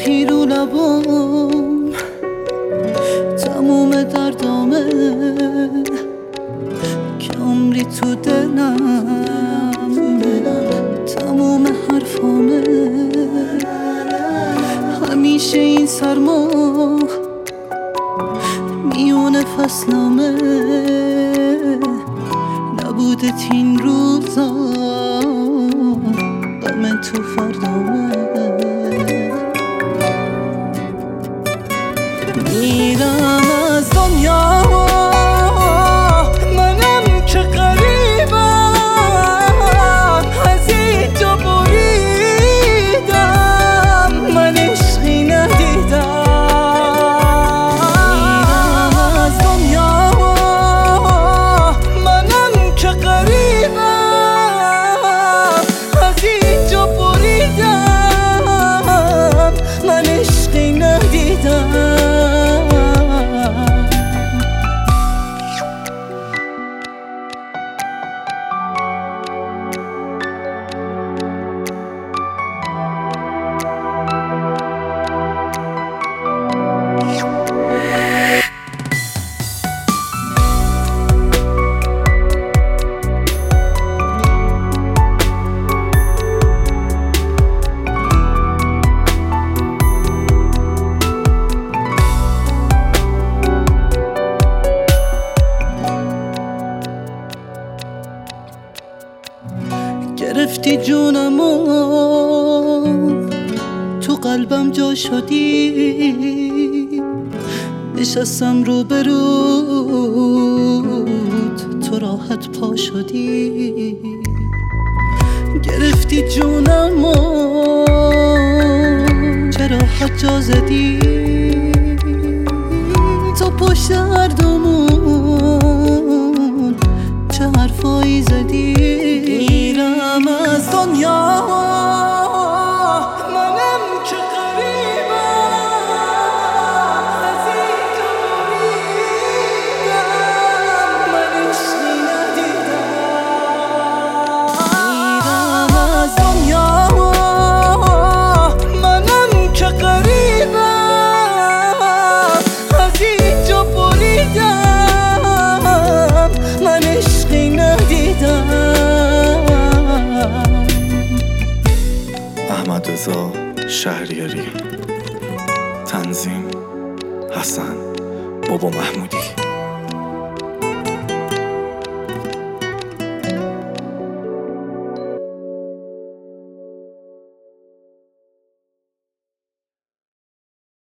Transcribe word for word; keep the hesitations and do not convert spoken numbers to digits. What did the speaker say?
ماهی رو لبام، تموم دردامه که عمری تو دلم، تموم حرفامه همیشه این سرما میونه فصلامه، نبودت این روزا غم تو فردامه. میرم از دنیا منم که غریبم، از اینجا بریدم من عشقی ندیدم. میرم از دنیا منم که غریبم، از اینجا بریدم من عشقی ندیدم. گرفتی جونمو تو قلبم جا شدی، نشستم رو برود تو راحت پا شدی. گرفتی جونمو چرا حد جا زدی، تو پشت هردومون چه حرفایی زدی. میرم از دنیا منم که غریبم، از اینجا بریدم من عشقی ندیدم. میرم از دنیا منم که غریبم، از اینجا بریدم من عشقی ندیدم. احمدرضا شهریاری، تنظیم حسن بابا محمودی.